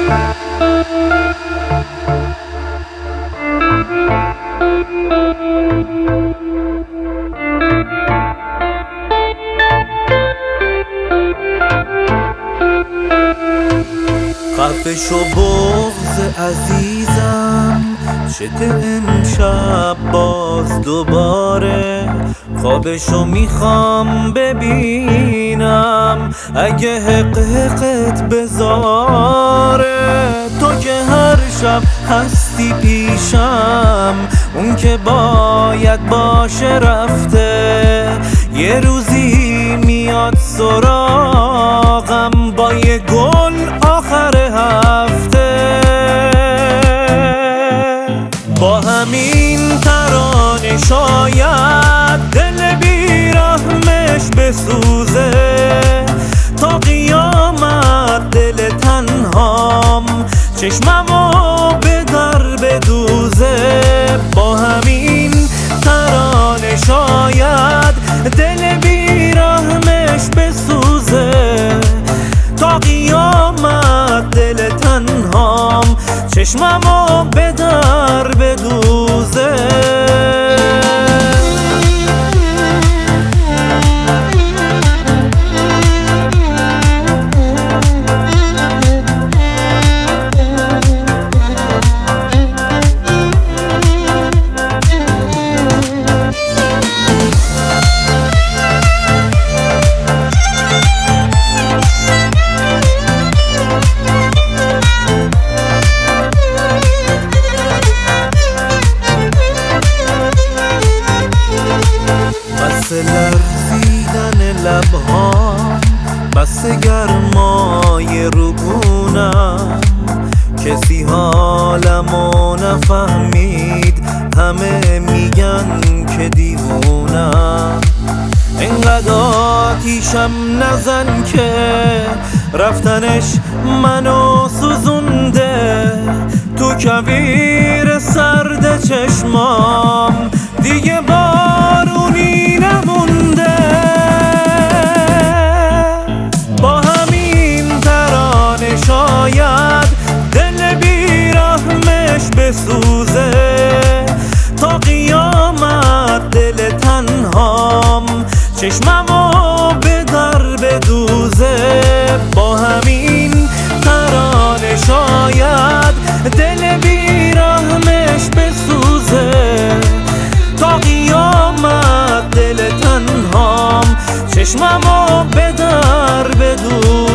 خفه شو بغض عزیزم، شده امشب باز دوباره خوابشو میخوام ببینم، اگه حق حقت بذاره. تو که هر شب هستی پیشم، اون که باید باشه رفته، یه روزی میاد سراغم با یه گل آخر هفته. با همین ترانه شاید دل بیرحمش بسوزه، تا قیامت دل تنهام چشممو به در بدوزه. با همین ترانه شاید دل بیرحمش بسوزه، تا قیامت دل تنهام چشممو به در بدوزه. بس لرزیدن لبهام، بس گرمای روبونم، کسی حالمو نفهمید، همه میگن که دیوونم. اینقدر آتیشم نزن که رفتنش منو سوزونده، تو کویر سرد چشمام دیگه بارونی نمونده. با همین ترانه شاید دل بیرحمش بسوزه، تا قیامت دل تنهام چشممو به در بدوزه. با همین ترانه شاید دل بیرحمش بسوزه، تا قیامت دل تنهام چشممو به در بدوزه.